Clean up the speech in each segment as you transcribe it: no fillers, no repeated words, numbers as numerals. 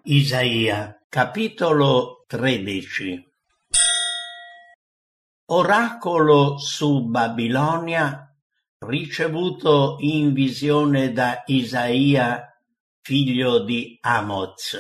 Isaia, capitolo 13. Oracolo su Babilonia ricevuto in visione da Isaia, figlio di Amoz.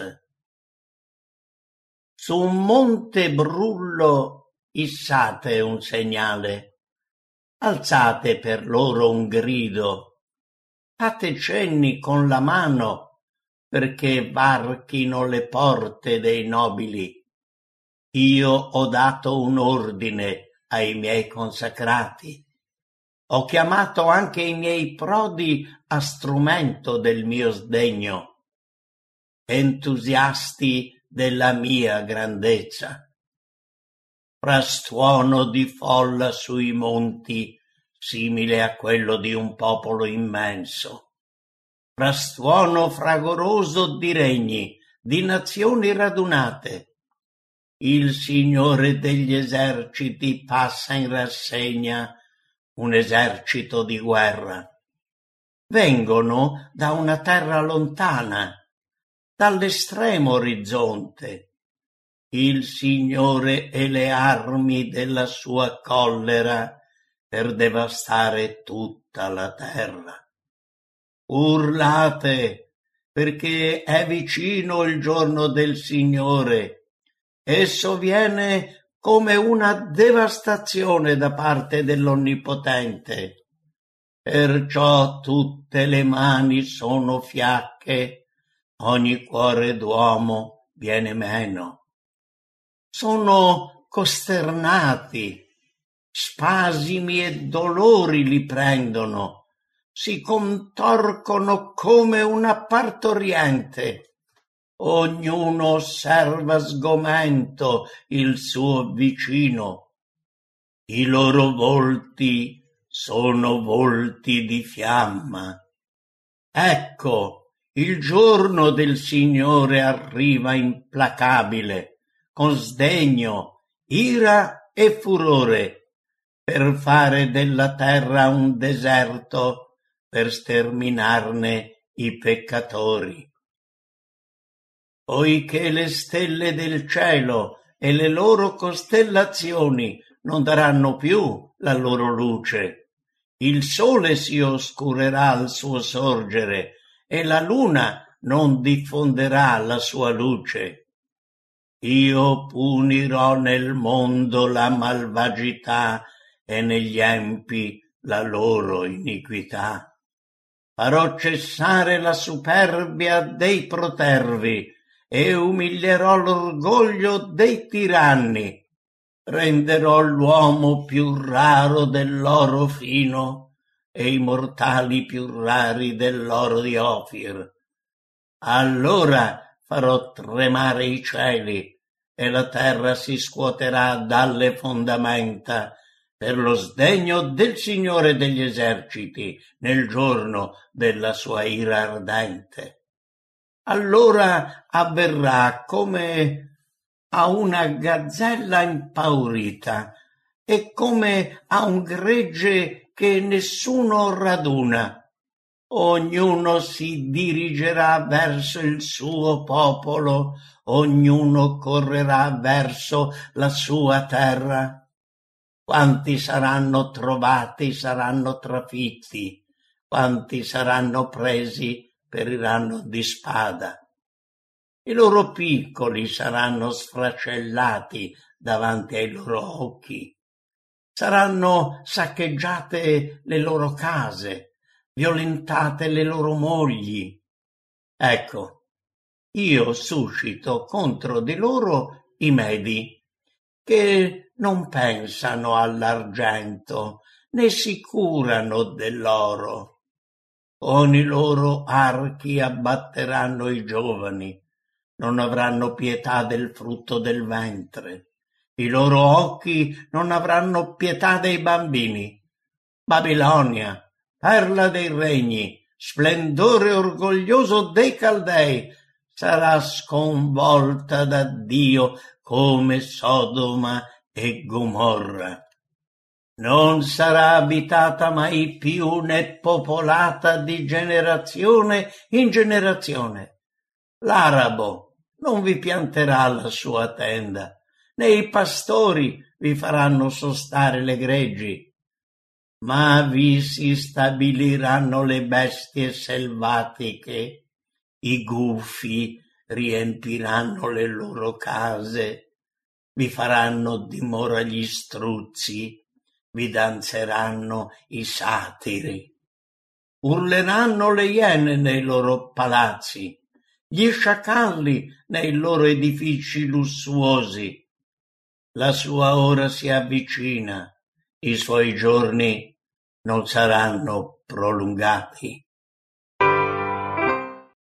Su un monte brullo issate un segnale, alzate per loro un grido, fate cenni con la mano perché varchino le porte dei nobili. Io ho dato un ordine ai miei consacrati. Ho chiamato anche i miei prodi a strumento del mio sdegno, entusiasti della mia grandezza. Frastuono di folla sui monti, simile a quello di un popolo immenso. Frastuono fragoroso di regni, di nazioni radunate. Il Signore degli eserciti passa in rassegna un esercito di guerra. Vengono da una terra lontana, dall'estremo orizzonte. Il Signore e le armi della sua collera per devastare tutta la terra. Urlate, perché è vicino il giorno del Signore. Esso viene come una devastazione da parte dell'Onnipotente. Perciò tutte le mani sono fiacche, ogni cuore d'uomo viene meno. Sono costernati, spasimi e dolori li prendono, si contorcono come una partoriente. Ognuno osserva sgomento il suo vicino. I loro volti sono volti di fiamma. Ecco, il giorno del Signore arriva implacabile, con sdegno, ira e furore, per fare della terra un deserto, per sterminarne i peccatori. Poiché le stelle del cielo e le loro costellazioni non daranno più la loro luce, il sole si oscurerà al suo sorgere e la luna non diffonderà la sua luce. Io punirò nel mondo la malvagità e negli empi la loro iniquità. Farò cessare la superbia dei protervi e umilierò l'orgoglio dei tiranni. Renderò l'uomo più raro dell'oro fino e i mortali più rari dell'oro di Ofir. Allora farò tremare i cieli e la terra si scuoterà dalle fondamenta per lo sdegno del Signore degli eserciti nel giorno della sua ira ardente. Allora avverrà come a una gazzella impaurita e come a un gregge che nessuno raduna. Ognuno si dirigerà verso il suo popolo, ognuno correrà verso la sua terra. Quanti saranno trovati saranno trafitti, quanti saranno presi periranno di spada. I loro piccoli saranno sfracellati davanti ai loro occhi. Saranno saccheggiate le loro case, violentate le loro mogli. Ecco, io suscito contro di loro i Medi, che non pensano all'argento, né si curano dell'oro. Con i loro archi abbatteranno i giovani, non avranno pietà del frutto del ventre. I loro occhi non avranno pietà dei bambini. Babilonia, perla dei regni, splendore orgoglioso dei Caldei, sarà sconvolta da Dio come Sodoma e Gomorra. Non sarà abitata mai più né popolata di generazione in generazione. L'arabo, non vi pianterà la sua tenda, né i pastori vi faranno sostare le greggi, ma vi si stabiliranno le bestie selvatiche, i gufi riempiranno le loro case, vi faranno dimora gli struzzi, vi danzeranno i satiri. Urleranno le iene nei loro palazzi, gli sciacalli nei loro edifici lussuosi. La sua ora si avvicina, i suoi giorni non saranno prolungati.